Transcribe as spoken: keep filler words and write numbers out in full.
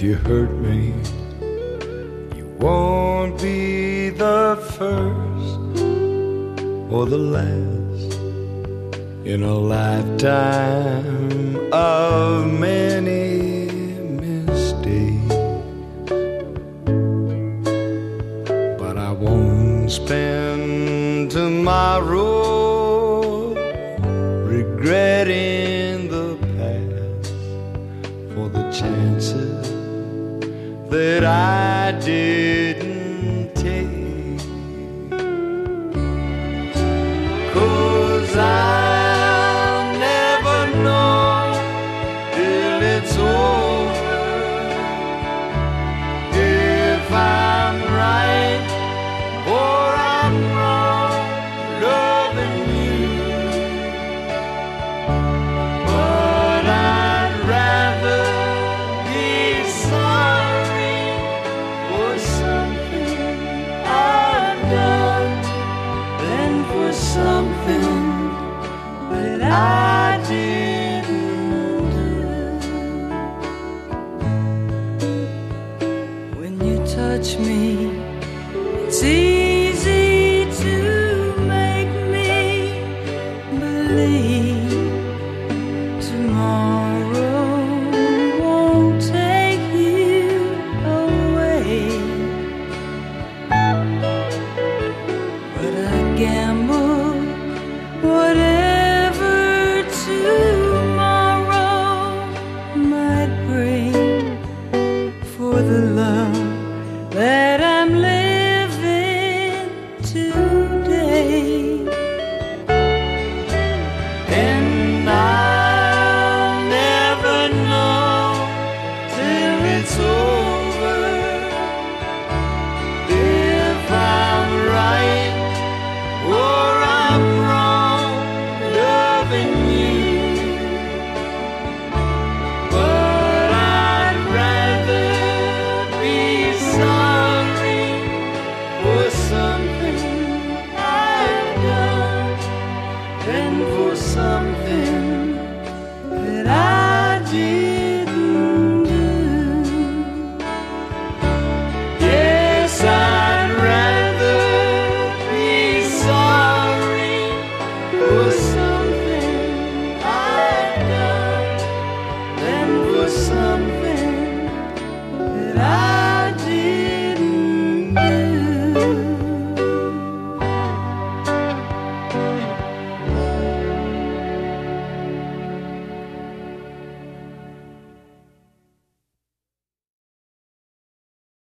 you hurt me, you won't be the first or the last in a lifetime of many mistakes. But I won't spend tomorrow regretting the past for the chances that I didn't take. 'Cause I'll never know till it's over if I'm right or I'm wrong loving you. But I'd rather be sorry for something I've done than for something that I didn't do. When you touch me, it's easy to make me believe tomorrow won't take you away. But I gamble whatever tomorrow might bring for the love that I'm living today. And I'll never know till it's over if I'm right or I'm wrong loving you. But I'd rather be sorry for something I've done than for something